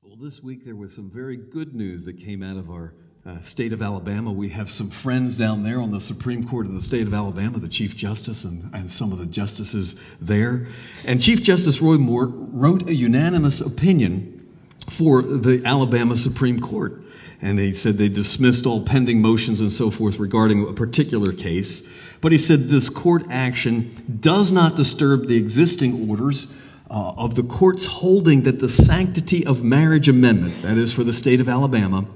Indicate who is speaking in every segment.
Speaker 1: Well, this week there was some very good news that came out of our state of Alabama. We have some friends down there on the Supreme Court of the state of Alabama, the Chief Justice and some of the justices there. And Chief Justice Roy Moore wrote a unanimous opinion for the Alabama Supreme Court. And he said they dismissed all pending motions and so forth regarding a particular case. But he said this court action does not disturb the existing orders of the court's holding that the sanctity of marriage amendment, that is for the state of Alabama,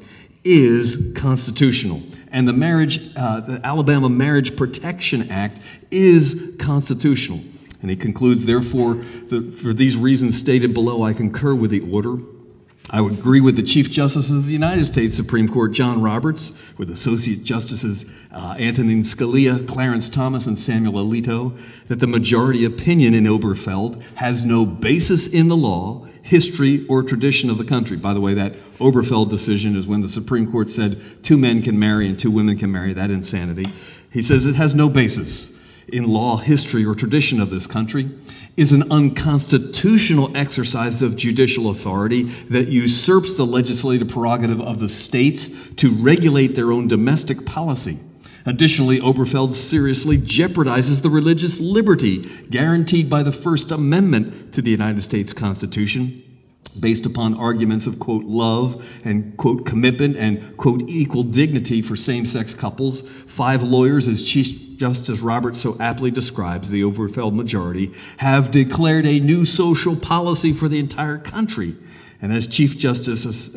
Speaker 1: is constitutional. And the Alabama Marriage Protection Act is constitutional. And he concludes, therefore, for these reasons stated below, I concur with the order. I would agree with the Chief Justice of the United States Supreme Court, John Roberts, with Associate Justices Antonin Scalia, Clarence Thomas, and Samuel Alito, that the majority opinion in Oberfeld has no basis in the law, history, or tradition of the country. By the way, that Oberfeld decision is when the Supreme Court said 2 men can marry and 2 women can marry. That insanity. He says it has no basis in law, history, or tradition of this country, is an unconstitutional exercise of judicial authority that usurps the legislative prerogative of the states to regulate their own domestic policy. Additionally, Oberfeld seriously jeopardizes the religious liberty guaranteed by the First Amendment to the United States Constitution, based upon arguments of, quote, love and, quote, commitment and, quote, equal dignity for same-sex couples. 5 lawyers, as Chief Justice Roberts so aptly describes the Oberfeld majority, have declared a new social policy for the entire country. And as Chief Justice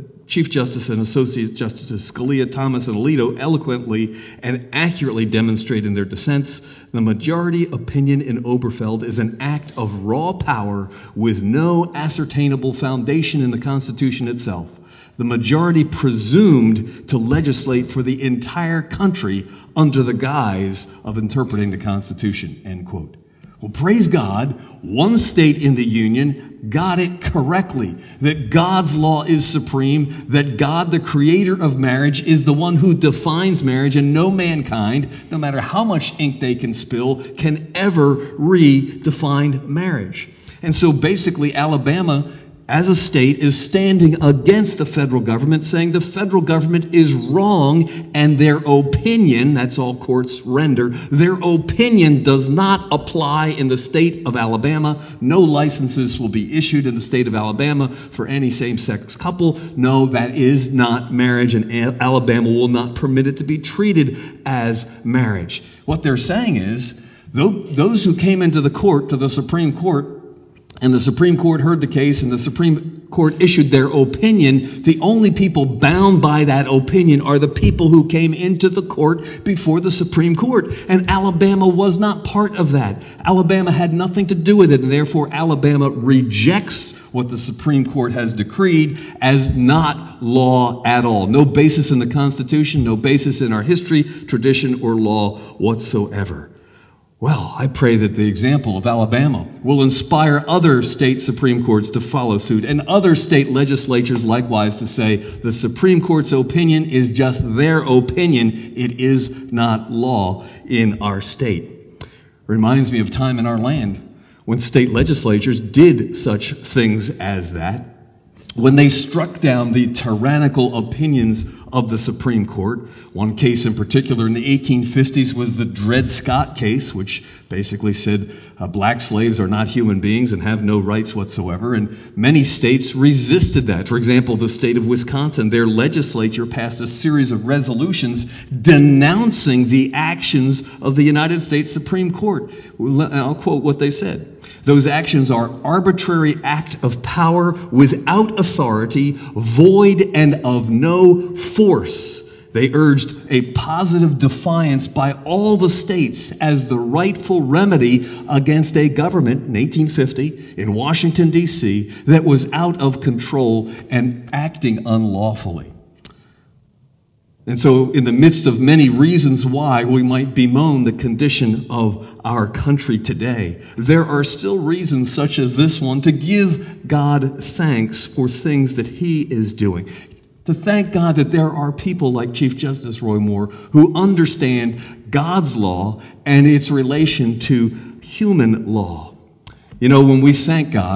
Speaker 1: and Associate Justices Scalia, Thomas, and Alito eloquently and accurately demonstrate in their dissents, the majority opinion in Oberfeld is an act of raw power with no ascertainable foundation in the Constitution itself. The majority presumed to legislate for the entire country under the guise of interpreting the Constitution, end quote. Well, praise God, one state in the Union got it correctly, that God's law is supreme, that God, the creator of marriage, is the one who defines marriage, and no mankind, no matter how much ink they can spill, can ever redefine marriage. And so basically Alabama, as a state, is standing against the federal government, saying the federal government is wrong and their opinion, that's all courts render, their opinion does not apply in the state of Alabama. No licenses will be issued in the state of Alabama for any same-sex couple. No, that is not marriage, and Alabama will not permit it to be treated as marriage. What they're saying is, those who came into the court, to the Supreme Court, and the Supreme Court heard the case, and the Supreme Court issued their opinion, the only people bound by that opinion are the people who came into the court before the Supreme Court. And Alabama was not part of that. Alabama had nothing to do with it, and therefore Alabama rejects what the Supreme Court has decreed as not law at all. No basis in the Constitution, no basis in our history, tradition, or law whatsoever. Well, I pray that the example of Alabama will inspire other state Supreme Courts to follow suit, and other state legislatures likewise to say the Supreme Court's opinion is just their opinion. It is not law in our state. Reminds me of time in our land when state legislatures did such things as that, when they struck down the tyrannical opinions of the Supreme Court. One case in particular in the 1850s was the Dred Scott case, which basically said black slaves are not human beings and have no rights whatsoever. And many states resisted that. For example, the state of Wisconsin, their legislature passed a series of resolutions denouncing the actions of the United States Supreme Court. I'll quote what they said. Those actions are arbitrary act of power without authority, void and of no force. They urged a positive defiance by all the states as the rightful remedy against a government in 1850 in Washington, D.C. that was out of control and acting unlawfully. And so in the midst of many reasons why we might bemoan the condition of our country today, there are still reasons such as this one to give God thanks for things that He is doing. To thank God that there are people like Chief Justice Roy Moore who understand God's law and its relation to human law. You know, when we thank God,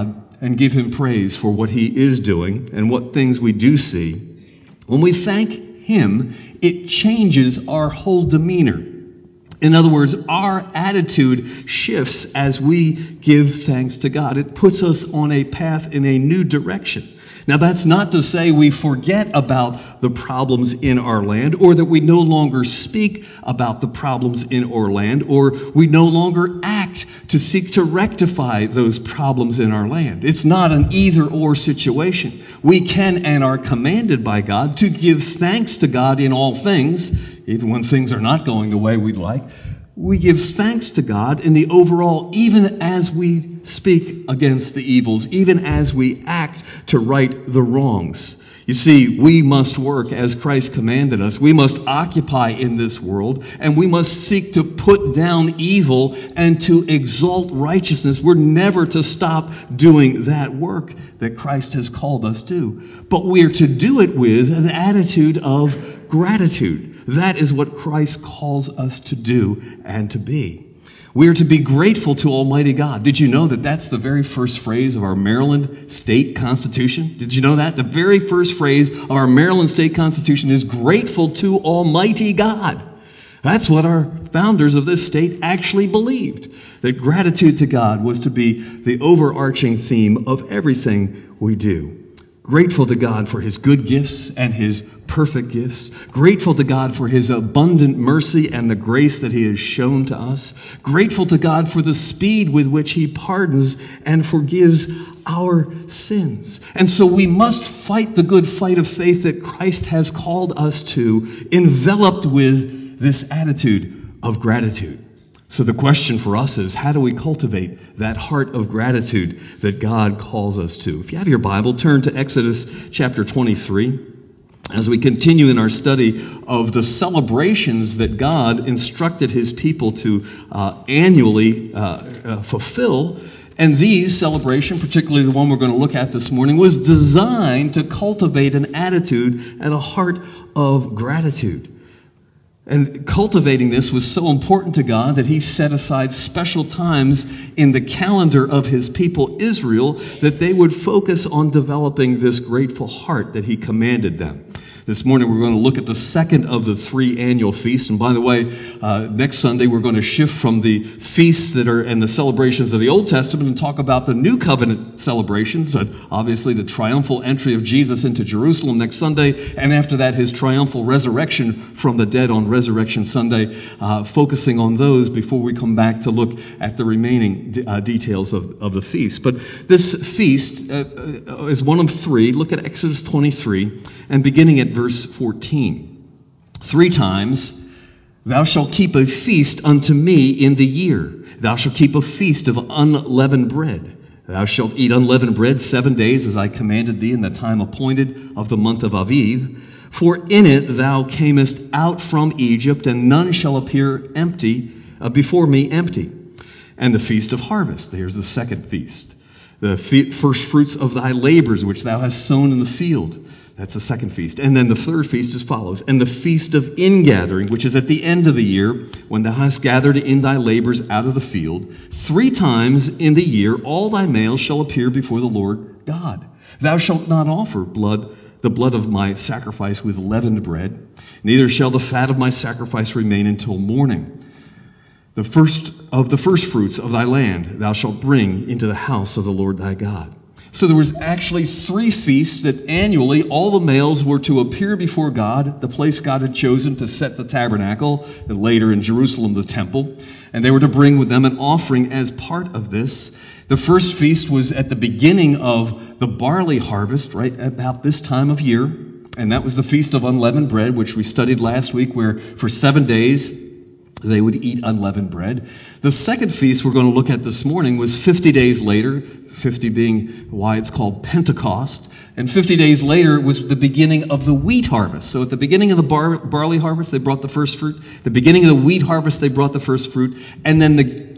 Speaker 1: and give him praise for what he is doing and what things we do see, when we thank him, it changes our whole demeanor. In other words, our attitude shifts as we give thanks to God. It puts us on a path in a new direction. Now, that's not to say we forget about the problems in our land, or that we no longer speak about the problems in our land, or we no longer act to seek to rectify those problems in our land. It's not an either-or situation. We can and are commanded by God to give thanks to God in all things, even when things are not going the way we'd like. We give thanks to God in the overall, even as we speak against the evils, even as we act to right the wrongs. You see, we must work as Christ commanded us. We must occupy in this world, and we must seek to put down evil and to exalt righteousness. We're never to stop doing that work that Christ has called us to. But we are to do it with an attitude of gratitude. That is what Christ calls us to do and to be. We are to be grateful to Almighty God. Did you know that that's the very first phrase of our Maryland State Constitution? Did you know that? The very first phrase of our Maryland State Constitution is grateful to Almighty God. That's what our founders of this state actually believed, that gratitude to God was to be the overarching theme of everything we do. Grateful to God for his good gifts and his perfect gifts. Grateful to God for his abundant mercy and the grace that he has shown to us. Grateful to God for the speed with which he pardons and forgives our sins. And so we must fight the good fight of faith that Christ has called us to, enveloped with this attitude of gratitude. So the question for us is, how do we cultivate that heart of gratitude that God calls us to? If you have your Bible, turn to Exodus chapter 23. As we continue in our study of the celebrations that God instructed his people to annually fulfill. And these celebration, particularly the one we're going to look at this morning, was designed to cultivate an attitude and a heart of gratitude. And cultivating this was so important to God that he set aside special times in the calendar of his people Israel that they would focus on developing this grateful heart that he commanded them. This morning we're going to look at the second of the three annual feasts. And by the way, next Sunday we're going to shift from the feasts that are and the celebrations of the Old Testament and talk about the New Covenant celebrations. Obviously the triumphal entry of Jesus into Jerusalem next Sunday, and after that his triumphal resurrection from the dead on Resurrection Sunday, focusing on those before we come back to look at the remaining details of the feast. But this feast is one of three. Look at Exodus 23 and beginning at verse 14. 3 times, thou shalt keep a feast unto me in the year. Thou shalt keep a feast of unleavened bread. Thou shalt eat unleavened bread 7 days, as I commanded thee in the time appointed of the month of Aviv. For in it thou camest out from Egypt, and none shall appear empty before me empty. And the feast of harvest, there's the second feast. The first fruits of thy labors, which thou hast sown in the field. That's the second feast. And then the third feast as follows. And the feast of ingathering, which is at the end of the year, when thou hast gathered in thy labors out of the field. 3 times in the year all thy males shall appear before the Lord God. Thou shalt not offer the blood of my sacrifice with leavened bread, neither shall the fat of my sacrifice remain until morning. The first of the first fruits of thy land thou shalt bring into the house of the Lord thy God. So there was actually 3 feasts that annually all the males were to appear before God, the place God had chosen to set the tabernacle, and later in Jerusalem the temple, and they were to bring with them an offering as part of this. The first feast was at the beginning of the barley harvest, right about this time of year, and that was the Feast of Unleavened Bread, which we studied last week, where for 7 days they would eat unleavened bread. The second feast we're going to look at this morning was 50 days later, 50 being why it's called Pentecost. And 50 days later was the beginning of the wheat harvest. So at the beginning of the barley harvest, they brought the first fruit. The beginning of the wheat harvest, they brought the first fruit. And then the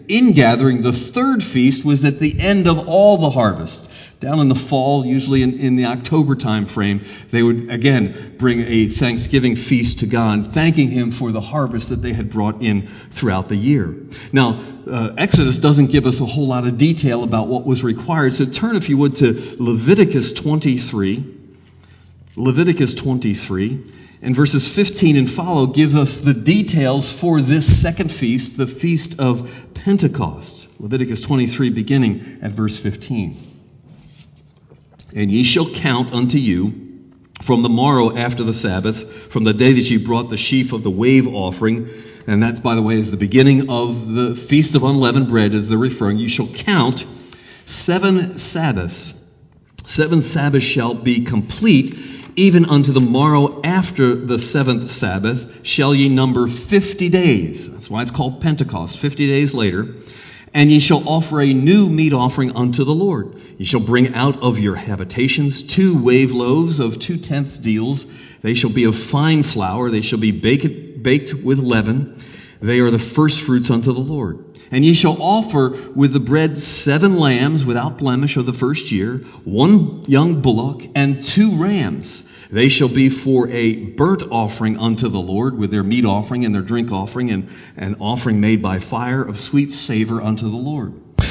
Speaker 1: ingathering, the third feast, was at the end of all the harvest. Down in the fall, usually in the October time frame, they would again bring a Thanksgiving feast to God, thanking Him for the harvest that they had brought in throughout the year. Now, Exodus doesn't give us a whole lot of detail about what was required, so turn, if you would, to Leviticus 23. Leviticus 23, and verses 15 and follow give us the details for this second feast, the Feast of Pentecost. Leviticus 23, beginning at verse 15. And ye shall count unto you from the morrow after the Sabbath, from the day that ye brought the sheaf of the wave offering, and that's, by the way, is the beginning of the Feast of Unleavened Bread, as they're referring. You shall count 7 Sabbaths. 7 Sabbaths shall be complete, even unto the morrow after the 7th Sabbath shall ye number 50 days. That's why it's called Pentecost, 50 days later. And ye shall offer a new meat offering unto the Lord. Ye shall bring out of your habitations 2 wave loaves of 2/10 deals. They shall be of fine flour. They shall be baked with leaven. They are the first fruits unto the Lord. And ye shall offer with the bread 7 lambs without blemish of the first year, 1 young bullock, and 2 rams. They shall be for a burnt offering unto the Lord, with their meat offering and their drink offering, and an offering made by fire of sweet savor unto the Lord.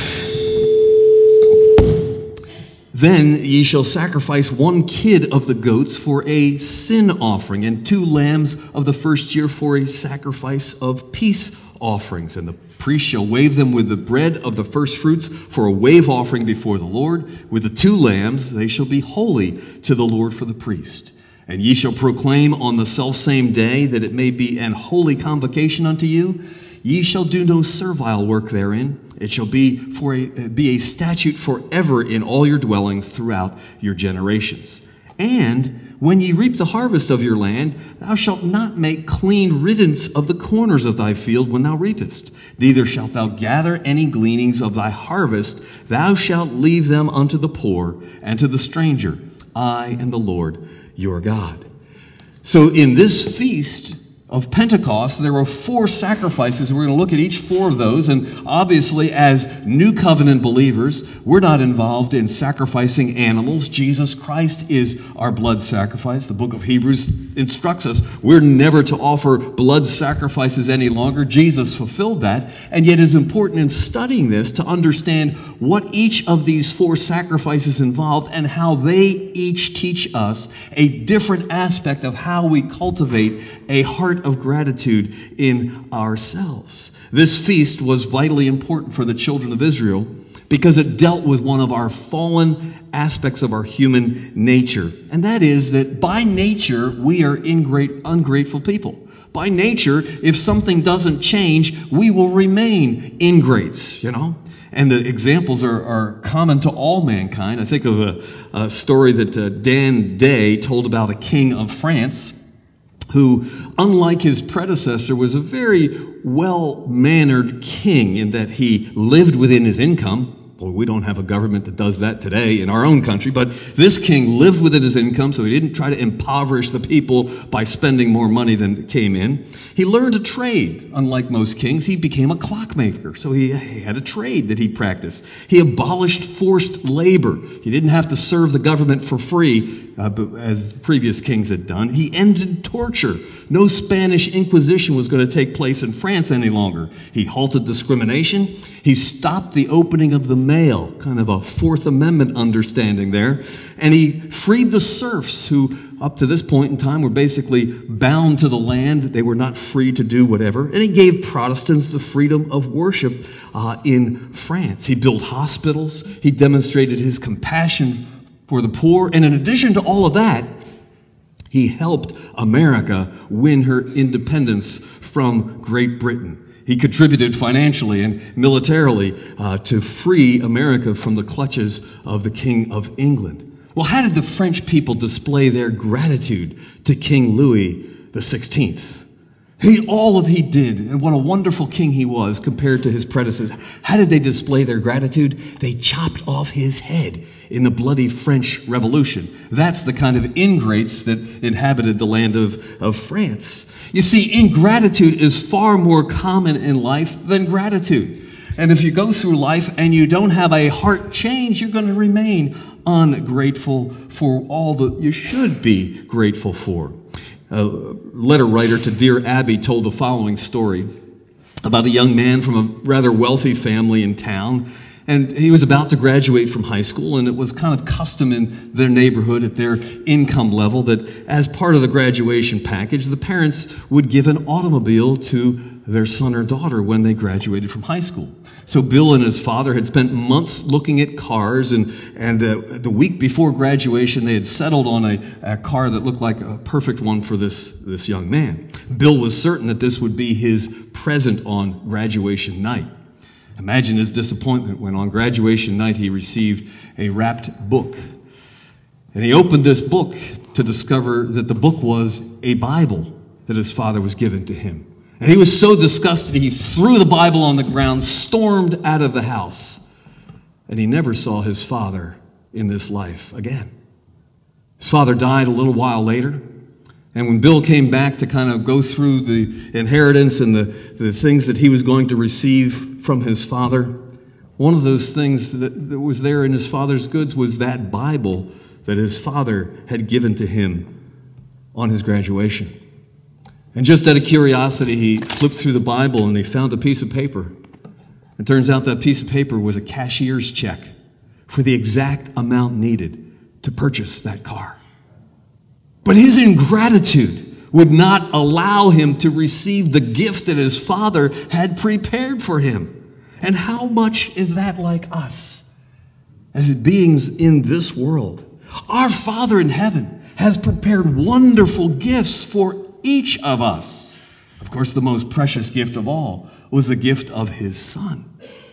Speaker 1: Then ye shall sacrifice 1 kid of the goats for a sin offering, and 2 lambs of the first year for a sacrifice of peace offerings. And the priest shall wave them with the bread of the first fruits for a wave offering before the Lord. With the 2 lambs, they shall be holy to the Lord for the priest. And ye shall proclaim on the selfsame day that it may be an holy convocation unto you. Ye shall do no servile work therein. It shall be a statute forever in all your dwellings throughout your generations. And when ye reap the harvest of your land, thou shalt not make clean riddance of the corners of thy field when thou reapest. Neither shalt thou gather any gleanings of thy harvest. Thou shalt leave them unto the poor and to the stranger. I am the Lord your God. So in this feast of Pentecost, there were 4 sacrifices. We're going to look at each 4 of those. And obviously, as New Covenant believers, we're not involved in sacrificing animals. Jesus Christ is our blood sacrifice. The book of Hebrews instructs us we're never to offer blood sacrifices any longer. Jesus fulfilled that. And yet it's important in studying this to understand what each of these 4 sacrifices involved and how they each teach us a different aspect of how we cultivate a heart of gratitude in ourselves. This feast was vitally important for the children of Israel because it dealt with one of our fallen aspects of our human nature. And that is that by nature, we are ungrateful people. By nature, if something doesn't change, we will remain ingrates, And the examples are common to all mankind. I think of a story that Dan Day told about a king of France who, unlike his predecessor, was a very well-mannered king in that he lived within his income. Well, we don't have a government that does that today in our own country, but this king lived within his income, so he didn't try to impoverish the people by spending more money than came in. He learned a trade. Unlike most kings, he became a clockmaker, so he had a trade that he practiced. He abolished forced labor. He didn't have to serve the government for free, as previous kings had done. He ended torture. No Spanish Inquisition was going to take place in France any longer. He halted discrimination. He stopped the opening of the mail, kind of a Fourth Amendment understanding there. And he freed the serfs who, up to this point in time, were basically bound to the land. They were not free to do whatever. And he gave Protestants the freedom of worship in France. He built hospitals. He demonstrated his compassion for the poor. And in addition to all of that, he helped America win her independence from Great Britain. He contributed financially and militarily to free America from the clutches of the King of England. Well, how did the French people display their gratitude to King Louis XVI? All that he did, and what a wonderful king he was compared to his predecessors. How did they display their gratitude? They chopped off his head in the bloody French Revolution. That's the kind of ingrates that inhabited the land of France. You see, ingratitude is far more common in life than gratitude. And if you go through life and you don't have a heart change, you're going to remain ungrateful for all that you should be grateful for. A letter writer to Dear Abby told the following story about a young man from a rather wealthy family in town. And he was about to graduate from high school, and it was kind of custom in their neighborhood at their income level that as part of the graduation package, the parents would give an automobile to their son or daughter when they graduated from high school. So Bill and his father had spent months looking at cars, and the week before graduation, they had settled on a car that looked like a perfect one for this young man. Bill was certain that this would be his present on graduation night. Imagine his disappointment when on graduation night he received a wrapped book. And he opened this book to discover that the book was a Bible that his father was given to him. And he was so disgusted, he threw the Bible on the ground, stormed out of the house, and he never saw his father in this life again. His father died a little while later, and when Bill came back to kind of go through the inheritance and the things that he was going to receive from his father, one of those things that was there in his father's goods was that Bible that his father had given to him on his graduation. And just out of curiosity, he flipped through the Bible and he found a piece of paper. It turns out that piece of paper was a cashier's check for the exact amount needed to purchase that car. But his ingratitude would not allow him to receive the gift that his father had prepared for him. And how much is that like us as beings in this world? Our Father in heaven has prepared wonderful gifts for each of us. Of course, the most precious gift of all was the gift of his Son.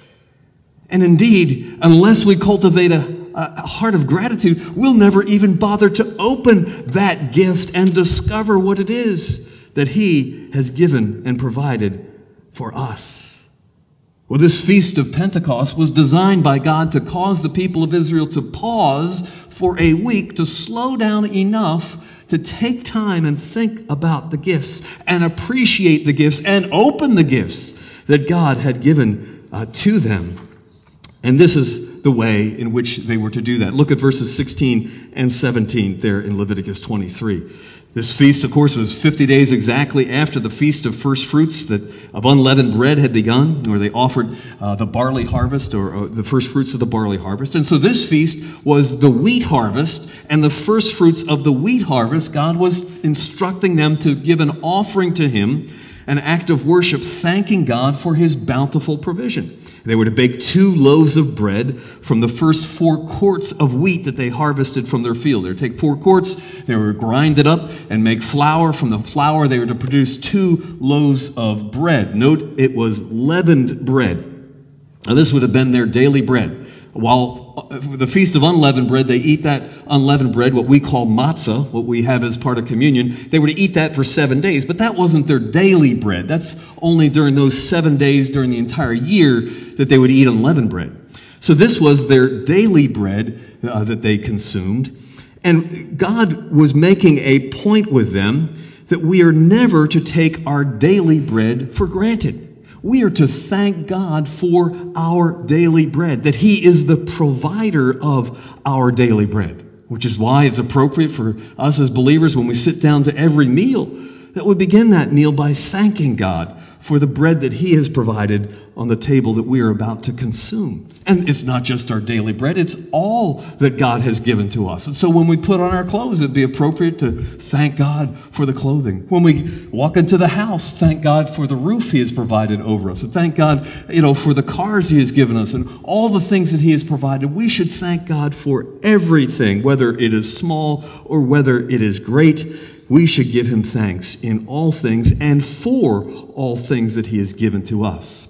Speaker 1: And indeed, unless we cultivate a heart of gratitude, we'll never even bother to open that gift and discover what it is that he has given and provided for us. Well, this Feast of Pentecost was designed by God to cause the people of Israel to pause for a week, to slow down enough to take time and think about the gifts and appreciate the gifts and open the gifts that God had given to them. And this is the way in which they were to do that. Look at verses 16 and 17 there in Leviticus 23. This feast, of course, was 50 days exactly after the Feast of First Fruits of unleavened bread had begun, where they offered the barley harvest or the first fruits of the barley harvest. And so this feast was the wheat harvest, and the first fruits of the wheat harvest, God was instructing them to give an offering to him, an act of worship, thanking God for his bountiful provision. They were to bake 2 loaves of bread from the first 4 quarts of wheat that they harvested from their field. They would take 4 quarts, they would grind it up and make flour. From the flour, they were to produce 2 loaves of bread. Note, it was leavened bread. Now, this would have been their daily bread. While the Feast of Unleavened Bread, they eat that unleavened bread, what we call matzah, what we have as part of communion. They were to eat that for 7 days, but that wasn't their daily bread. That's only during those 7 days during the entire year that they would eat unleavened bread. So this was their daily bread that they consumed. And God was making a point with them that we are never to take our daily bread for granted. We are to thank God for our daily bread, that he is the provider of our daily bread, which is why it's appropriate for us as believers when we sit down to every meal that we begin that meal by thanking God for the bread that he has provided on the table that we are about to consume. And it's not just our daily bread, it's all that God has given to us. And so when we put on our clothes, it'd be appropriate to thank God for the clothing. When we walk into the house, thank God for the roof he has provided over us. And thank God, for the cars he has given us and all the things that he has provided. We should thank God for everything, whether it is small or whether it is great. We should give him thanks in all things and for all things that he has given to us.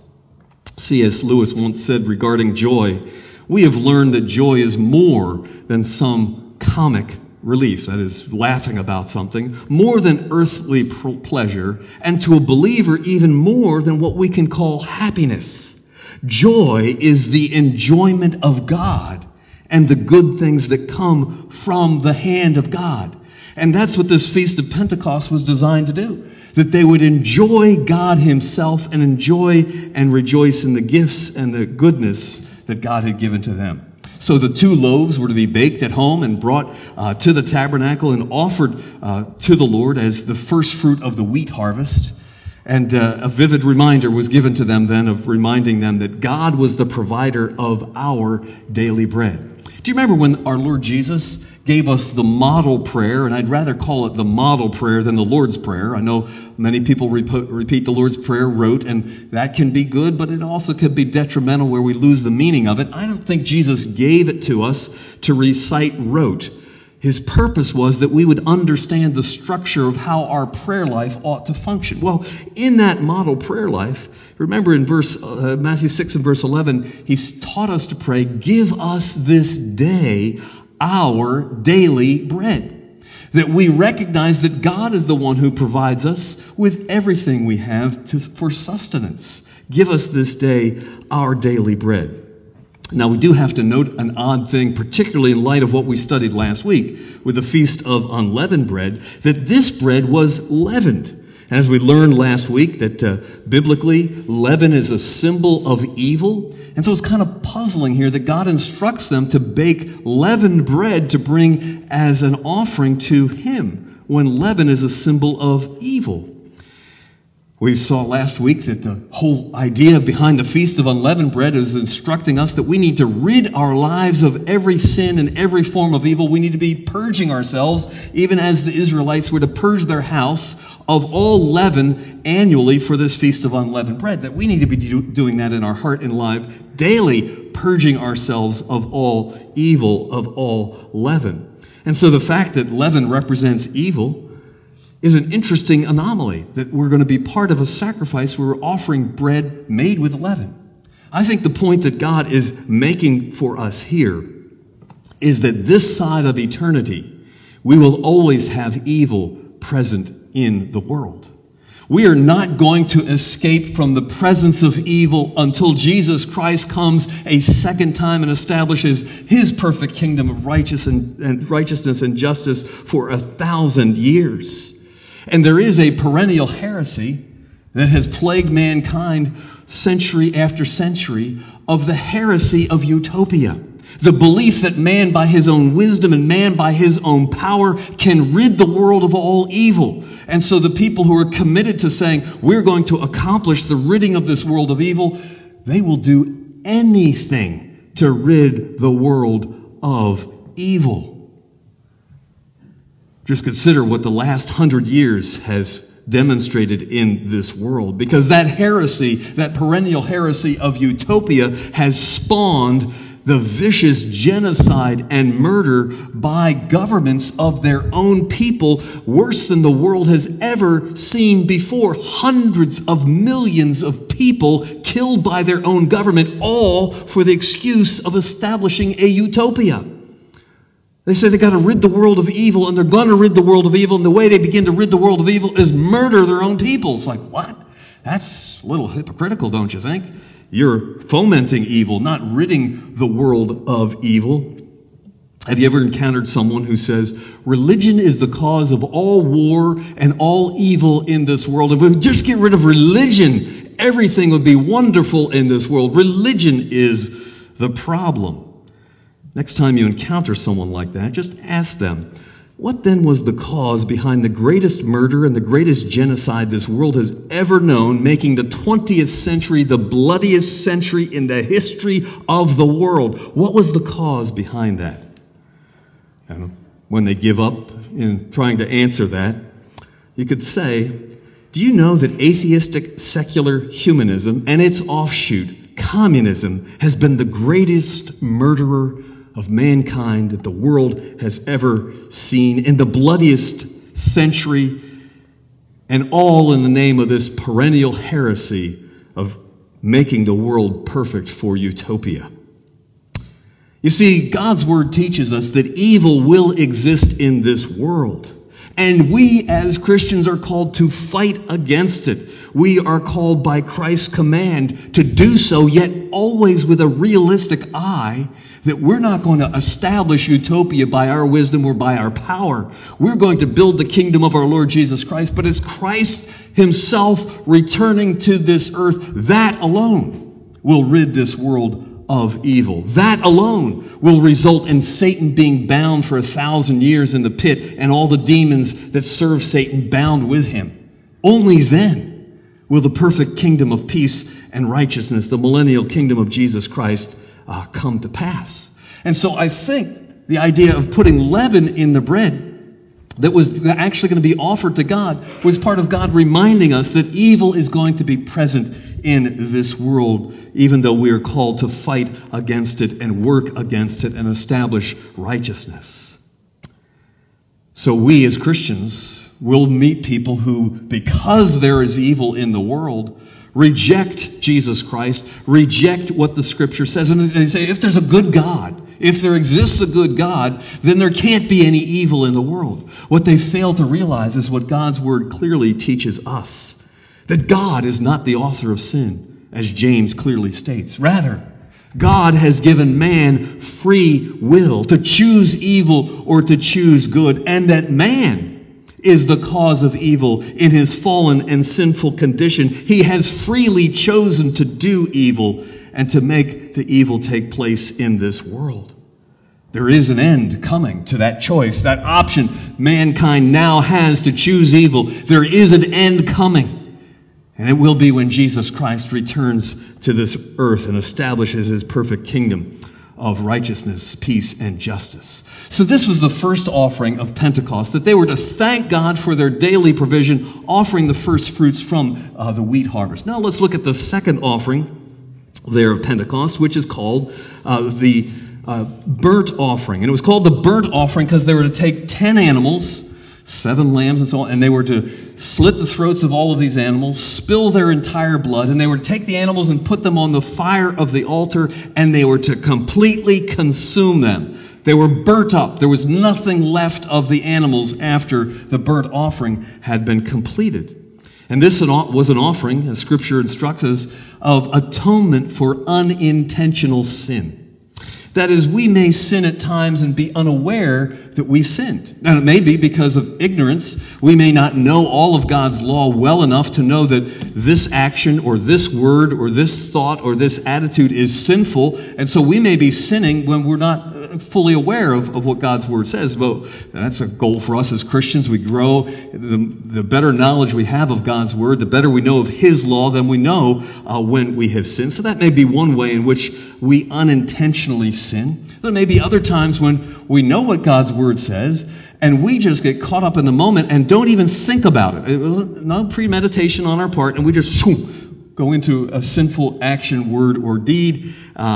Speaker 1: C.S. Lewis once said regarding joy, we have learned that joy is more than some comic relief, that is, laughing about something, more than earthly pleasure, and to a believer even more than what we can call happiness. Joy is the enjoyment of God and the good things that come from the hand of God. And that's what this Feast of Pentecost was designed to do. That they would enjoy God himself and enjoy and rejoice in the gifts and the goodness that God had given to them. So the 2 loaves were to be baked at home and brought to the tabernacle and offered to the Lord as the first fruit of the wheat harvest. And a vivid reminder was given to them then of reminding them that God was the provider of our daily bread. Do you remember when our Lord Jesus gave us the model prayer? And I'd rather call it the model prayer than the Lord's Prayer. I know many people repeat the Lord's Prayer rote, and that can be good, but it also could be detrimental where we lose the meaning of it. I don't think Jesus gave it to us to recite rote. His purpose was that we would understand the structure of how our prayer life ought to function. Well, in that model prayer life, remember in Matthew 6 and verse 11, he's taught us to pray, give us this day our daily bread. That we recognize that God is the one who provides us with everything we have for sustenance. Give us this day our daily bread. Now, we do have to note an odd thing, particularly in light of what we studied last week with the Feast of Unleavened Bread, that this bread was leavened. As we learned last week, that biblically, leaven is a symbol of evil. And so it's kind of puzzling here that God instructs them to bake leavened bread to bring as an offering to him, when leaven is a symbol of evil. We saw last week that the whole idea behind the Feast of Unleavened Bread is instructing us that we need to rid our lives of every sin and every form of evil. We need to be purging ourselves, even as the Israelites were to purge their house of all leaven annually for this Feast of Unleavened Bread, that we need to be doing that in our heart and life, daily purging ourselves of all evil, of all leaven. And so the fact that leaven represents evil is an interesting anomaly, that we're going to be part of a sacrifice where we're offering bread made with leaven. I think the point that God is making for us here is that this side of eternity, we will always have evil present in the world. We are not going to escape from the presence of evil until Jesus Christ comes a second time and establishes his perfect kingdom of righteousness and justice for 1,000 years. And there is a perennial heresy that has plagued mankind century after century of the heresy of utopia. The belief that man by his own wisdom and man by his own power can rid the world of all evil. And so the people who are committed to saying, we're going to accomplish the ridding of this world of evil, they will do anything to rid the world of evil. Just consider what the last 100 years has demonstrated in this world, because that heresy, that perennial heresy of utopia, has spawned the vicious genocide and murder by governments of their own people, worse than the world has ever seen before. Hundreds of millions of people killed by their own government, all for the excuse of establishing a utopia. They say they got to rid the world of evil, and they're going to rid the world of evil, and the way they begin to rid the world of evil is murder their own people. It's like, what? That's a little hypocritical, don't you think? You're fomenting evil, not ridding the world of evil. Have you ever encountered someone who says, religion is the cause of all war and all evil in this world? If we would just get rid of religion, everything would be wonderful in this world. Religion is the problem. Next time you encounter someone like that, just ask them, what then was the cause behind the greatest murder and the greatest genocide this world has ever known, making the 20th century the bloodiest century in the history of the world? What was the cause behind that? And when they give up in trying to answer that, you could say, do you know that atheistic secular humanism and its offshoot, communism, has been the greatest murderer of mankind that the world has ever seen, in the bloodiest century, and all in the name of this perennial heresy of making the world perfect for utopia? You see, God's word teaches us that evil will exist in this world, And we as Christians are called to fight against it. We are called by Christ's command to do so, yet always with a realistic eye that we're not going to establish utopia by our wisdom or by our power. We're going to build the kingdom of our Lord Jesus Christ, but it's Christ himself returning to this earth. That alone will rid this world of evil. That alone will result in Satan being bound for 1,000 years in the pit and all the demons that serve Satan bound with him. Only then will the perfect kingdom of peace and righteousness, the millennial kingdom of Jesus Christ, come to pass. And so I think the idea of putting leaven in the bread that was actually going to be offered to God was part of God reminding us that evil is going to be present in this world, even though we are called to fight against it and work against it and establish righteousness. So we as Christians will meet people who, because there is evil in the world, reject Jesus Christ, reject what the Scripture says, and they say, if there's a good God, if there exists a good God, then there can't be any evil in the world. What they fail to realize is what God's Word clearly teaches us, that God is not the author of sin, as James clearly states. Rather, God has given man free will to choose evil or to choose good, and that man is the cause of evil in his fallen and sinful condition. He has freely chosen to do evil and to make the evil take place in this world. There is an end coming to that choice, that option mankind now has to choose evil. There is an end coming, and it will be when Jesus Christ returns to this earth and establishes his perfect kingdom of righteousness, peace, and justice. So this was the first offering of Pentecost, that they were to thank God for their daily provision, offering the first fruits from the wheat harvest. Now let's look at the second offering there of Pentecost, which is called the burnt offering. And it was called the burnt offering because they were to take 10 animals, 7 lambs and so on, and they were to slit the throats of all of these animals, spill their entire blood, and they were to take the animals and put them on the fire of the altar, and they were to completely consume them. They were burnt up. There was nothing left of the animals after the burnt offering had been completed. And this was an offering, as Scripture instructs us, of atonement for unintentional sin. That is, we may sin at times and be unaware that we've sinned. Now, it may be because of ignorance. We may not know all of God's law well enough to know that this action or this word or this thought or this attitude is sinful. And so we may be sinning when we're not fully aware of what God's word says. But that's a goal for us as Christians. We grow. The better knowledge we have of God's word, the better we know of his law, then we know when we have sinned. So that may be one way in which we unintentionally sin. There may be other times when we know what God's word says and we just get caught up in the moment and don't even think about it. It was no premeditation on our part, and we just go into a sinful action, word, or deed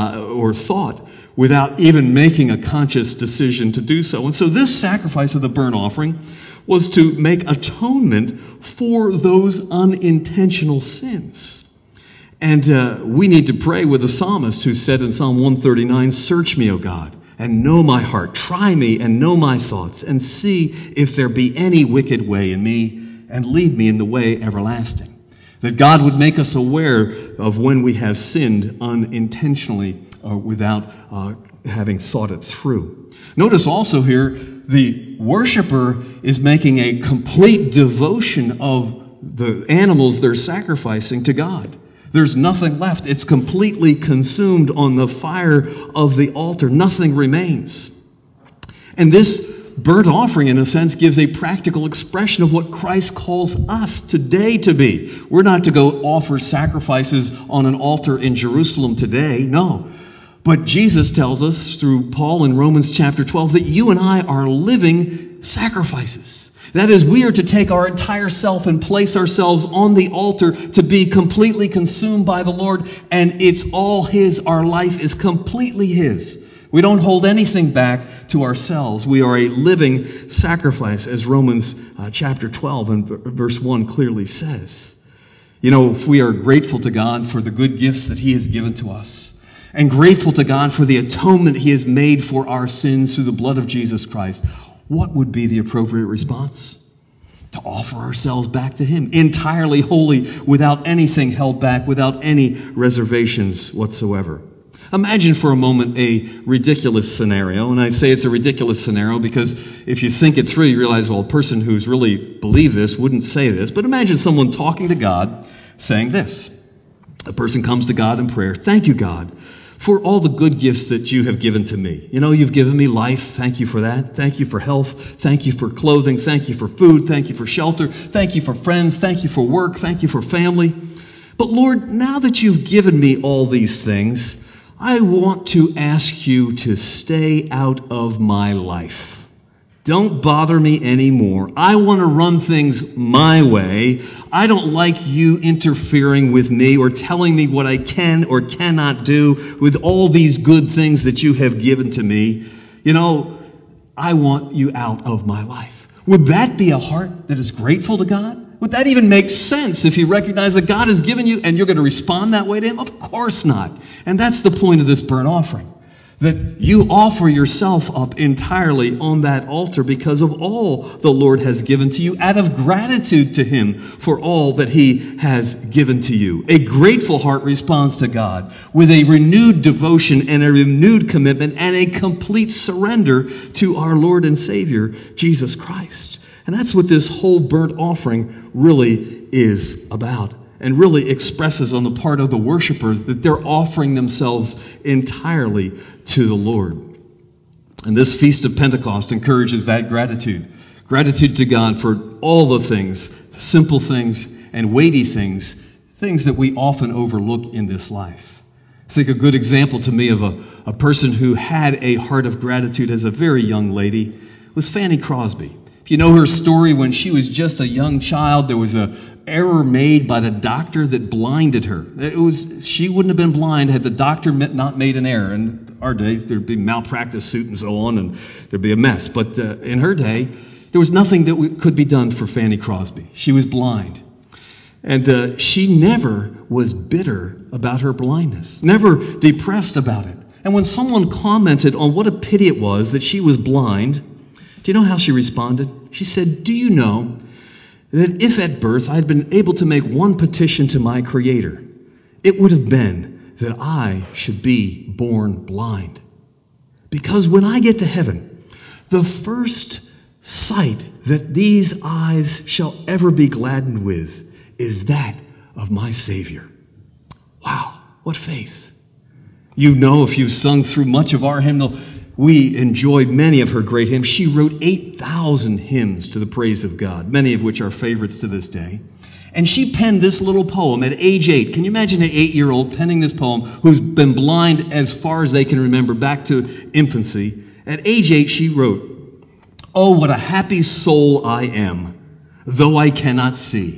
Speaker 1: or thought without even making a conscious decision to do so. And so this sacrifice of the burnt offering was to make atonement for those unintentional sins. And we need to pray with the psalmist who said in Psalm 139, "Search me, O God, and know my heart. Try me and know my thoughts, and see if there be any wicked way in me, and lead me in the way everlasting." That God would make us aware of when we have sinned unintentionally or without having thought it through. Notice also here, the worshiper is making a complete devotion of the animals they're sacrificing to God. There's nothing left. It's completely consumed on the fire of the altar. Nothing remains. And this burnt offering, in a sense, gives a practical expression of what Christ calls us today to be. We're not to go offer sacrifices on an altar in Jerusalem today. No. But Jesus tells us through Paul in Romans chapter 12 that you and I are living sacrifices. That is, we are to take our entire self and place ourselves on the altar to be completely consumed by the Lord, and it's all his. Our life is completely his. We don't hold anything back to ourselves. We are a living sacrifice, as Romans chapter 12 and verse 1 clearly says. You know, if we are grateful to God for the good gifts that he has given to us, and grateful to God for the atonement he has made for our sins through the blood of Jesus Christ, what would be the appropriate response? to offer ourselves back to Him, entirely holy, without anything held back, without any reservations whatsoever. Imagine for a moment a ridiculous scenario, and I say it's a ridiculous scenario because if you think it through, you realize, well, a person who's really believed this wouldn't say this, but imagine someone talking to God saying this. A person comes to God in prayer, "Thank you, God, for all the good gifts that you have given to me. You know, you've given me life. Thank you for that. Thank you for health. Thank you for clothing. Thank you for food. Thank you for shelter. Thank you for friends. Thank you for work. Thank you for family. But Lord, now that you've given me all these things, I want to ask you to stay out of my life. Don't bother me anymore. I want to run things my way. I don't like you interfering with me or telling me what I can or cannot do with all these good things that you have given to me. You know, I want you out of my life." Would that be a heart that is grateful to God? Would that even make sense if you recognize that God has given you and you're going to respond that way to Him? Of course not. And that's the point of this burnt offering. That you offer yourself up entirely on that altar because of all the Lord has given to you, out of gratitude to Him for all that He has given to you. A grateful heart responds to God with a renewed devotion and a renewed commitment and a complete surrender to our Lord and Savior, Jesus Christ. And that's what this whole burnt offering really is about, and really expresses on the part of the worshiper that they're offering themselves entirely to the Lord. And this Feast of Pentecost encourages that gratitude. Gratitude to God for all the things, simple things and weighty things, things that we often overlook in this life. I think a good example to me of a person who had a heart of gratitude as a very young lady was Fanny Crosby. If you know her story, when she was just a young child, there was an error made by the doctor that blinded her. She wouldn't have been blind had the doctor not made an error. In our day, there'd be malpractice suit and so on, and there'd be a mess. But in her day, there was nothing that could be done for Fanny Crosby. She was blind. And she never was bitter about her blindness, never depressed about it. And when someone commented on what a pity it was that she was blind, do you know how she responded? She said, "Do you know that if at birth I'd been able to make one petition to my Creator, it would have been that I should be born blind? Because when I get to heaven, the first sight that these eyes shall ever be gladdened with is that of my Savior." Wow, what faith. You know, if you've sung through much of our hymnal, we enjoyed many of her great hymns. She wrote 8,000 hymns to the praise of God, many of which are favorites to this day. And she penned this little poem at age 8. Can you imagine an 8-year-old penning this poem who's been blind as far as they can remember, back to infancy? At age 8, she wrote, "Oh, what a happy soul I am, though I cannot see.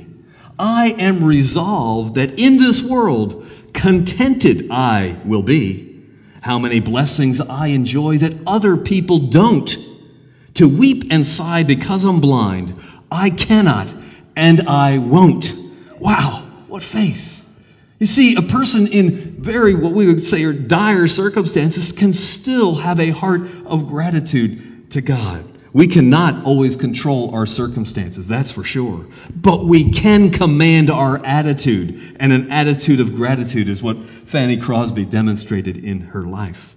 Speaker 1: I am resolved that in this world contented I will be. How many blessings I enjoy that other people don't. To weep and sigh because I'm blind, I cannot and I won't." Wow, what faith. You see, a person in very, what we would say are dire circumstances can still have a heart of gratitude to God. We cannot always control our circumstances, that's for sure. But we can command our attitude, and an attitude of gratitude is what Fanny Crosby demonstrated in her life.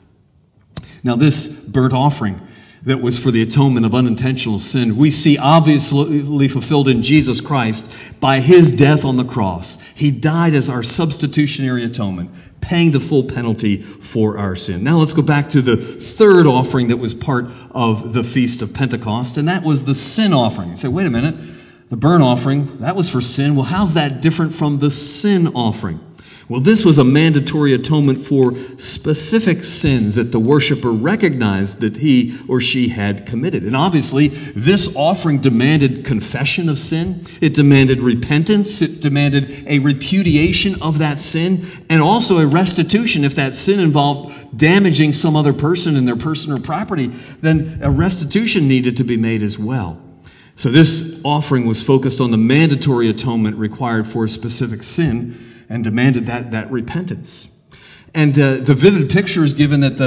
Speaker 1: Now, this burnt offering that was for the atonement of unintentional sin, we see obviously fulfilled in Jesus Christ by His death on the cross. He died as our substitutionary atonement, paying the full penalty for our sin. Now let's go back to the third offering that was part of the Feast of Pentecost, and that was the sin offering. You say, wait a minute, the burnt offering, that was for sin. Well, how's that different from the sin offering? Well, this was a mandatory atonement for specific sins that the worshiper recognized that he or she had committed. And obviously, this offering demanded confession of sin. It demanded repentance. It demanded a repudiation of that sin, and also a restitution. If that sin involved damaging some other person and their person or property, then a restitution needed to be made as well. So this offering was focused on the mandatory atonement required for a specific sin, and demanded that repentance. And the vivid picture is given that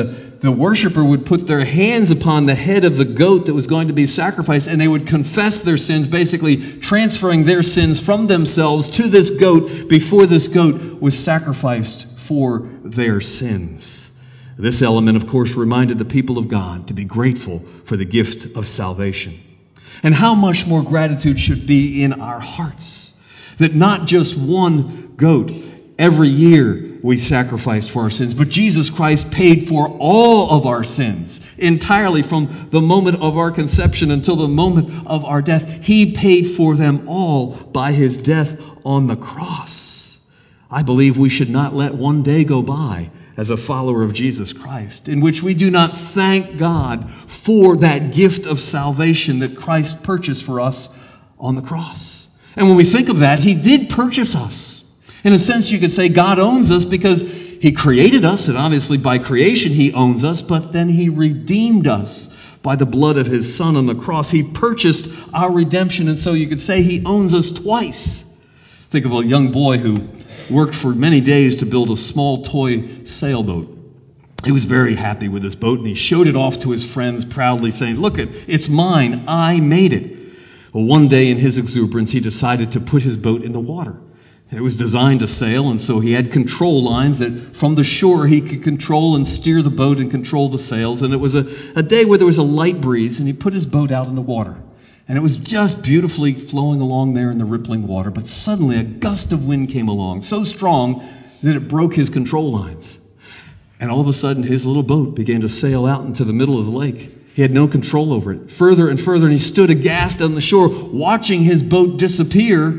Speaker 1: the worshiper would put their hands upon the head of the goat that was going to be sacrificed, and they would confess their sins, basically transferring their sins from themselves to this goat before this goat was sacrificed for their sins. This element, of course, reminded the people of God to be grateful for the gift of salvation. And how much more gratitude should be in our hearts, that not just one goat every year we sacrifice for our sins, but Jesus Christ paid for all of our sins entirely from the moment of our conception until the moment of our death. He paid for them all by his death on the cross. I believe we should not let one day go by as a follower of Jesus Christ in which we do not thank God for that gift of salvation that Christ purchased for us on the cross. And when we think of that, he did purchase us. In a sense, you could say God owns us because he created us, and obviously by creation he owns us, but then he redeemed us by the blood of his Son on the cross. He purchased our redemption, and so you could say he owns us twice. Think of a young boy who worked for many days to build a small toy sailboat. He was very happy with his boat, and he showed it off to his friends proudly, saying, "Look, it's mine. I made it." Well, one day in his exuberance, he decided to put his boat in the water. It was designed to sail, and so he had control lines that from the shore he could control and steer the boat and control the sails. And it was a day where there was a light breeze, and he put his boat out in the water. And it was just beautifully flowing along there in the rippling water. But suddenly a gust of wind came along, so strong that it broke his control lines. And all of a sudden his little boat began to sail out into the middle of the lake. He had no control over it. Further and further, and he stood aghast on the shore, watching his boat disappear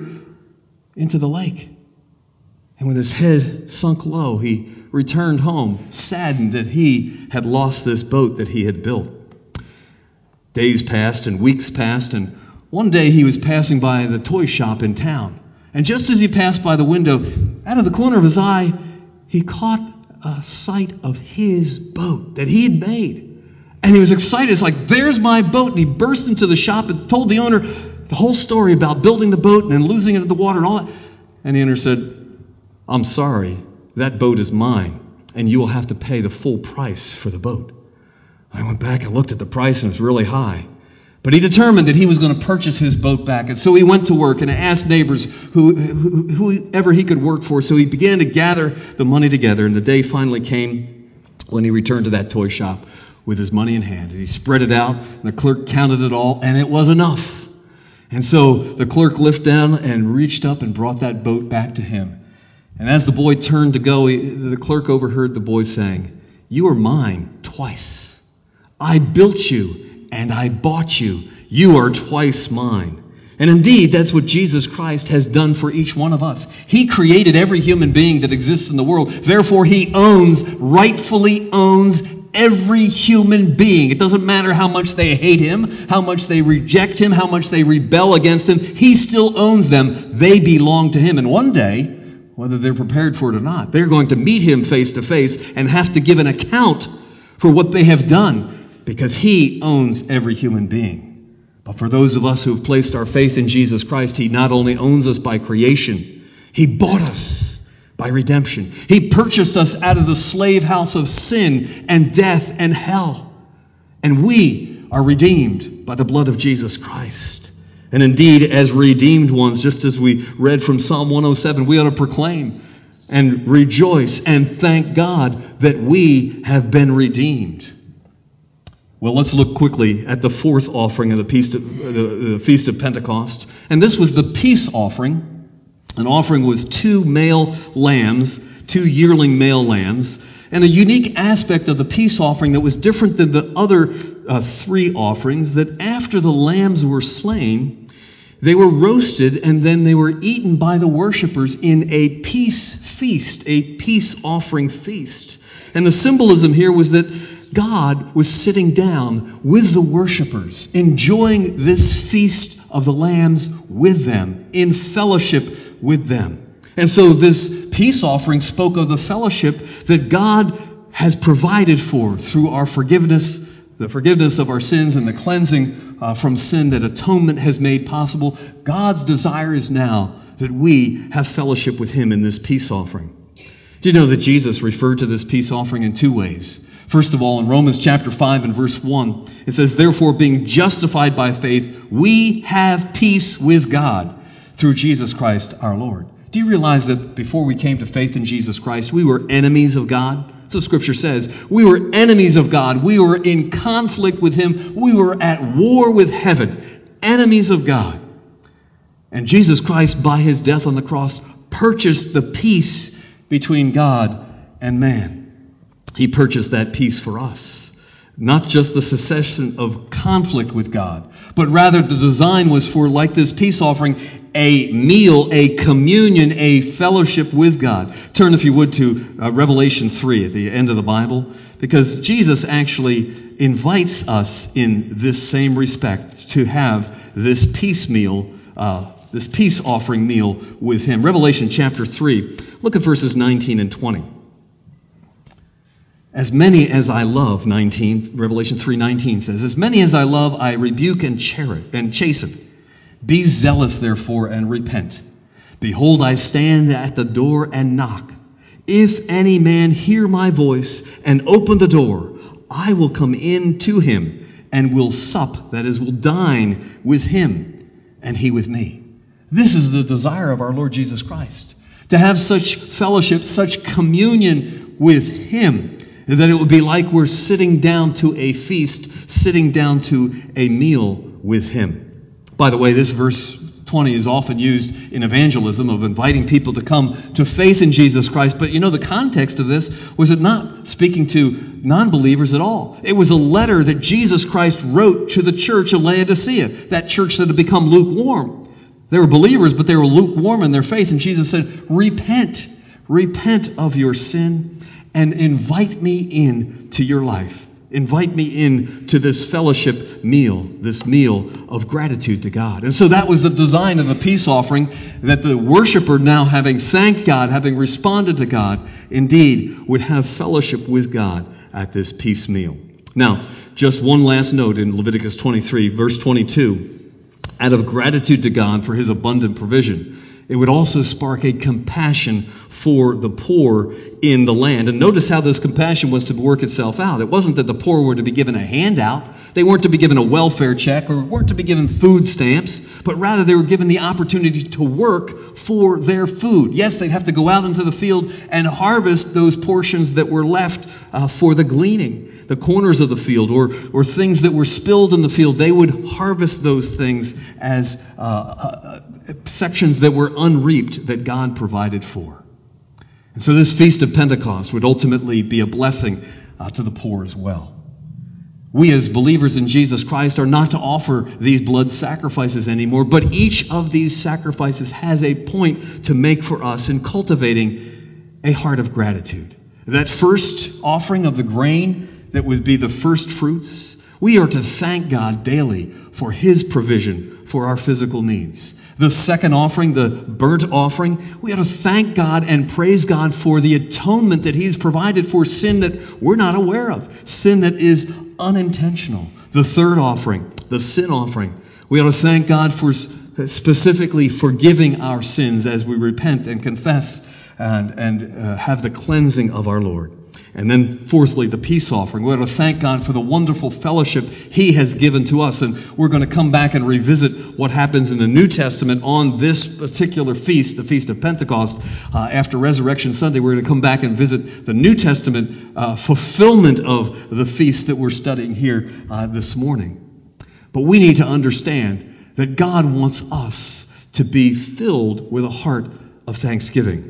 Speaker 1: into the lake. And with his head sunk low, he returned home, saddened that he had lost this boat that he had built. Days passed and weeks passed, and one day he was passing by the toy shop in town. And just as he passed by the window, out of the corner of his eye, he caught a sight of his boat that he had made. And he was excited. It's like, there's my boat. And he burst into the shop and told the owner the whole story about building the boat and then losing it in the water and all that. And the owner said, "I'm sorry, that boat is mine, and you will have to pay the full price for the boat." I went back and looked at the price, and it was really high. But he determined that he was going to purchase his boat back. And so he went to work and asked neighbors whoever he could work for. So he began to gather the money together, and the day finally came when he returned to that toy shop with his money in hand. And he spread it out, and the clerk counted it all, and it was enough. And so the clerk lifted down and reached up and brought that boat back to him. And as the boy turned to go, the clerk overheard the boy saying, "You are mine twice. I built you and I bought you. You are twice mine." And indeed, that's what Jesus Christ has done for each one of us. He created every human being that exists in the world. Therefore, he rightfully owns every human being. It doesn't matter how much they hate him, how much they reject him, how much they rebel against him. He still owns them. They belong to him. And one day, whether they're prepared for it or not, they're going to meet him face to face and have to give an account for what they have done, because he owns every human being. But for those of us who have placed our faith in Jesus Christ, he not only owns us by creation, he bought us by redemption. He purchased us out of the slave house of sin and death and hell. And we are redeemed by the blood of Jesus Christ. And indeed, as redeemed ones, just as we read from Psalm 107, we ought to proclaim and rejoice and thank God that we have been redeemed. Well, let's look quickly at the fourth offering of the Feast of Pentecost. And this was the peace offering. An offering was 2 male lambs, 2 yearling male lambs. And a unique aspect of the peace offering that was different than the other 3 offerings, that after the lambs were slain, they were roasted and then they were eaten by the worshipers in a peace feast, a peace offering feast. And the symbolism here was that God was sitting down with the worshipers, enjoying this feast of the lambs with them, in fellowship with them. And so this peace offering spoke of the fellowship that God has provided for through our forgiveness, the forgiveness of our sins and the cleansing from sin that atonement has made possible. God's desire is now that we have fellowship with him in this peace offering. Do you know that Jesus referred to this peace offering in 2 ways? First of all, in Romans chapter 5 and verse 1, it says, "Therefore, being justified by faith, we have peace with God through Jesus Christ our Lord." Do you realize that before we came to faith in Jesus Christ, we were enemies of God? That's what Scripture says. We were enemies of God. We were in conflict with Him. We were at war with heaven, enemies of God. And Jesus Christ, by His death on the cross, purchased the peace between God and man. He purchased that peace for us. Not just the cessation of conflict with God, but rather the design was for, like this peace offering, a meal, a communion, a fellowship with God. Turn, if you would, to Revelation 3 at the end of the Bible, because Jesus actually invites us in this same respect to have this peace meal, this peace offering meal with Him. Revelation chapter 3, look at verses 19 and 20. "As many as I love," 19, Revelation 3:19 says, "As many as I love, I rebuke and chasten. Be zealous, therefore, and repent. Behold, I stand at the door and knock. If any man hear my voice and open the door, I will come in to him and will sup," that is, will dine with him, "and he with me." This is the desire of our Lord Jesus Christ, to have such fellowship, such communion with Him, that it would be like we're sitting down to a feast, sitting down to a meal with Him. By the way, this verse 20 is often used in evangelism of inviting people to come to faith in Jesus Christ. But you know, the context of this was it not speaking to non-believers at all. It was a letter that Jesus Christ wrote to the church of Laodicea, that church that had become lukewarm. They were believers, but they were lukewarm in their faith. And Jesus said, repent of your sin, and invite me in to your life. Invite me in to this fellowship meal, this meal of gratitude to God. And so that was the design of the peace offering, that the worshiper, now having thanked God, having responded to God, indeed would have fellowship with God at this peace meal. Now, just one last note in Leviticus 23, verse 22. Out of gratitude to God for His abundant provision, it would also spark a compassion for the poor in the land. And notice how this compassion was to work itself out. It wasn't that the poor were to be given a handout. They weren't to be given a welfare check or weren't to be given food stamps, but rather they were given the opportunity to work for their food. Yes, they'd have to go out into the field and harvest those portions that were left for the gleaning, the corners of the field, or things that were spilled in the field. They would harvest those things as sections that were unreaped that God provided for. And so this Feast of Pentecost would ultimately be a blessing to the poor as well. We as believers in Jesus Christ are not to offer these blood sacrifices anymore, but each of these sacrifices has a point to make for us in cultivating a heart of gratitude. That first offering of the grain that would be the first fruits, we are to thank God daily for His provision for our physical needs. The second offering, the burnt offering, we ought to thank God and praise God for the atonement that He's provided for sin that we're not aware of, sin that is unintentional. The third offering, the sin offering, we ought to thank God for specifically forgiving our sins as we repent and confess and have the cleansing of our Lord. And then fourthly, the peace offering. We ought to thank God for the wonderful fellowship He has given to us. And we're going to come back and revisit what happens in the New Testament on this particular feast, the Feast of Pentecost. After Resurrection Sunday, we're going to come back and visit the New Testament fulfillment of the feast that we're studying here this morning. But we need to understand that God wants us to be filled with a heart of thanksgiving.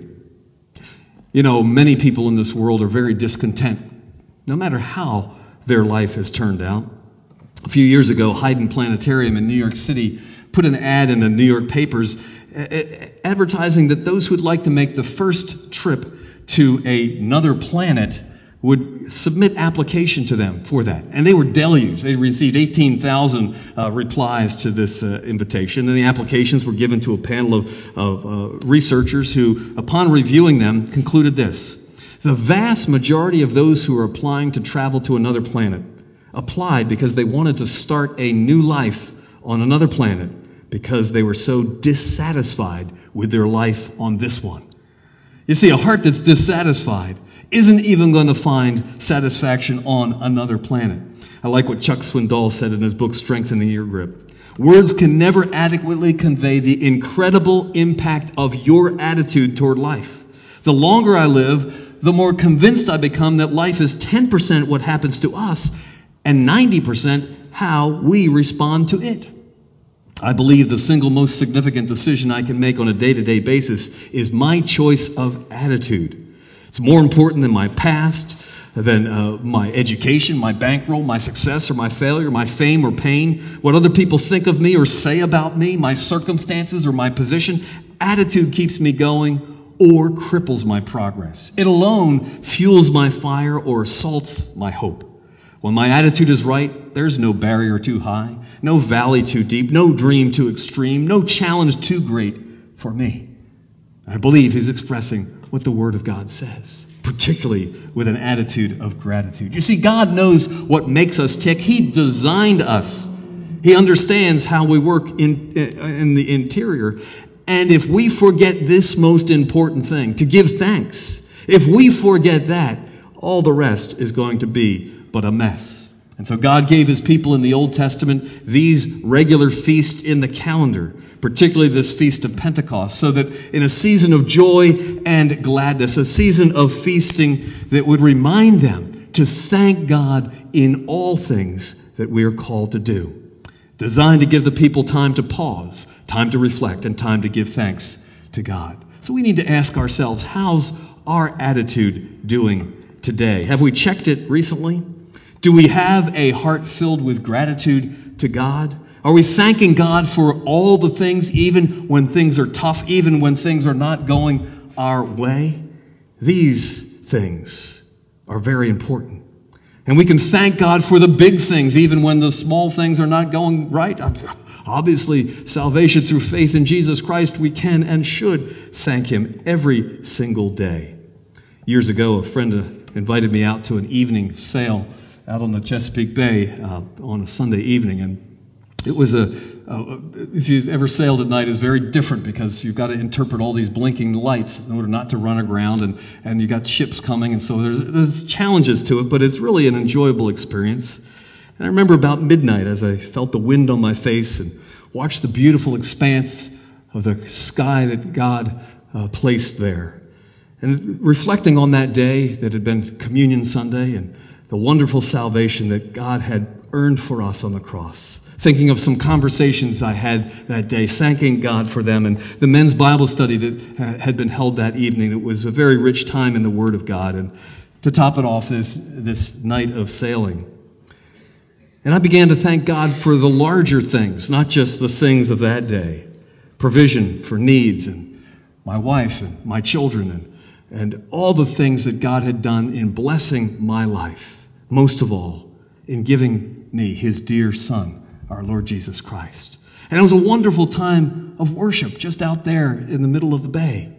Speaker 1: You know, many people in this world are very discontent, no matter how their life has turned out. A few years ago, Hayden Planetarium in New York City put an ad in the New York papers advertising that those who would like to make the first trip to another planet would submit application to them for that. And they were deluged. They received 18,000 replies to this invitation. And the applications were given to a panel of researchers who, upon reviewing them, concluded this: the vast majority of those who are applying to travel to another planet applied because they wanted to start a new life on another planet because they were so dissatisfied with their life on this one. You see, a heart that's dissatisfied isn't even going to find satisfaction on another planet. I like what Chuck Swindoll said in his book, Strengthening Your Grip. Words can never adequately convey the incredible impact of your attitude toward life. The longer I live, the more convinced I become that life is 10% what happens to us and 90% how we respond to it. I believe the single most significant decision I can make on a day-to-day basis is my choice of attitude. It's more important than my past, than my education, my bankroll, my success or my failure, my fame or pain, what other people think of me or say about me, my circumstances or my position. Attitude keeps me going or cripples my progress. It alone fuels my fire or assaults my hope. When my attitude is right, there's no barrier too high, no valley too deep, no dream too extreme, no challenge too great for me. I believe he's expressing what the Word of God says, particularly with an attitude of gratitude. You see, God knows what makes us tick. He designed us. He understands how we work in the interior. And if we forget this most important thing, to give thanks, if we forget that, all the rest is going to be but a mess. And so God gave his people in the Old Testament these regular feasts in the calendar, particularly this Feast of Pentecost, so that in a season of joy and gladness, a season of feasting that would remind them to thank God in all things that we are called to do. Designed to give the people time to pause, time to reflect, and time to give thanks to God. So we need to ask ourselves, how's our attitude doing today? Have we checked it recently? Do we have a heart filled with gratitude to God? Are we thanking God for all the things, even when things are tough, even when things are not going our way? These things are very important. And we can thank God for the big things, even when the small things are not going right. Obviously, salvation through faith in Jesus Christ, we can and should thank him every single day. Years ago, a friend invited me out to an evening sail out on the Chesapeake Bay on a Sunday evening, and it was if you've ever sailed at night, it's very different because you've got to interpret all these blinking lights in order not to run aground, and you got ships coming, and so there's challenges to it, but it's really an enjoyable experience. And I remember about midnight as I felt the wind on my face and watched the beautiful expanse of the sky that God placed there. And reflecting on that day that had been Communion Sunday and the wonderful salvation that God had earned for us on the cross. Thinking of some conversations I had that day, thanking God for them, and the men's Bible study that had been held that evening. It was a very rich time in the Word of God, and to top it off, this night of sailing. And I began to thank God for the larger things, not just the things of that day. Provision for needs, and my wife, and my children, and all the things that God had done in blessing my life. Most of all, in giving me his dear Son, our Lord Jesus Christ. And it was a wonderful time of worship just out there in the middle of the bay,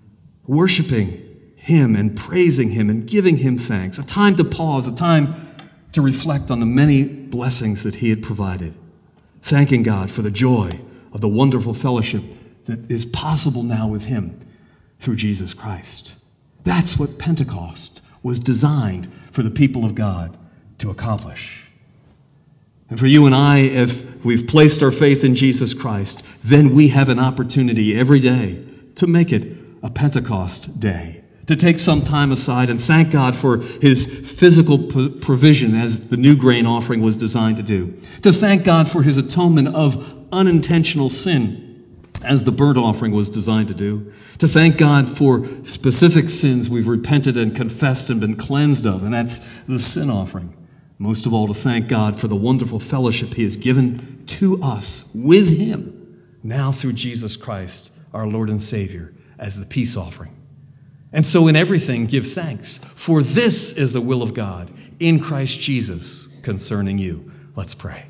Speaker 1: worshiping him and praising him and giving him thanks, a time to pause, a time to reflect on the many blessings that he had provided, thanking God for the joy of the wonderful fellowship that is possible now with him through Jesus Christ. That's what Pentecost was designed for the people of God to accomplish. And for you and I, if we've placed our faith in Jesus Christ, then we have an opportunity every day to make it a Pentecost day, to take some time aside and thank God for his physical provision as the new grain offering was designed to do, to thank God for his atonement of unintentional sin as the burnt offering was designed to do, to thank God for specific sins we've repented and confessed and been cleansed of, and that's the sin offering. Most of all, to thank God for the wonderful fellowship he has given to us with him, now through Jesus Christ, our Lord and Savior, as the peace offering. And so in everything, give thanks, for this is the will of God in Christ Jesus concerning you. Let's pray.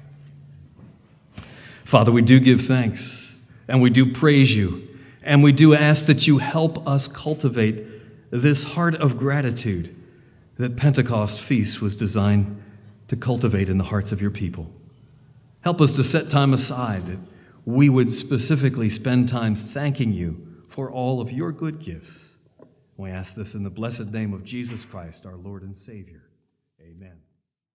Speaker 1: Father, we do give thanks, and we do praise you, and we do ask that you help us cultivate this heart of gratitude that Pentecost feast was designed to cultivate in the hearts of your people. Help us to set time aside that we would specifically spend time thanking you for all of your good gifts. We ask this in the blessed name of Jesus Christ, our Lord and Savior. Amen.